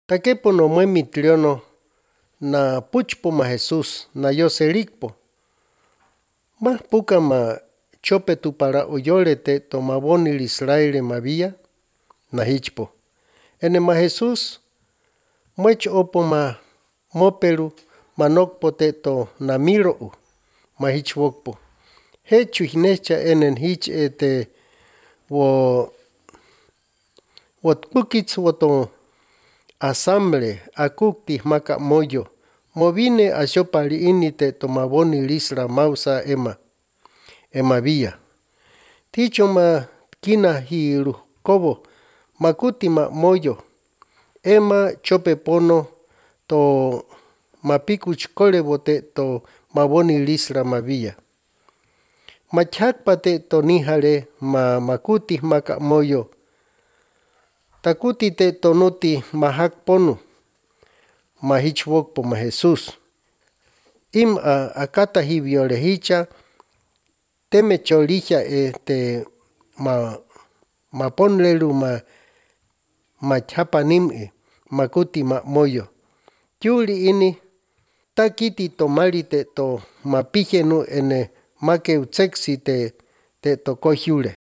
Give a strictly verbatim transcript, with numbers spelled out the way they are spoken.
Takepo no muemi tliono na puchpo ma Jesús na yoserikpo. Ma puka ma chope tu para oyolete to mabonil Israel mavia na hichpo. Ene ma Jesús muech opo ma mopelu manokpote to na miro ma hichwokpo. Hechu hinecha enen hich ete wo wot pukits woto asamble akukti maka moyo. Movine ashopali inite to maboni lisra mausa ema. Ema via. Ticho ma kina hiru kobo makuti ma moyo. Ema chope pono to mapikuch kolebote to maboni lisra mavia. Machakpate to nihale ma makuti maka moyo. Takuti te tonuti mahak ponu. Mahichwokpo ma Jesús. Im a akata hiviole hicha. Teme cholija e te ma ma ponlelu ma ma chapanim e makuti ma moyo. Yuli ini takiti to malite to mapijenu ene make utseksi te te to kohyule.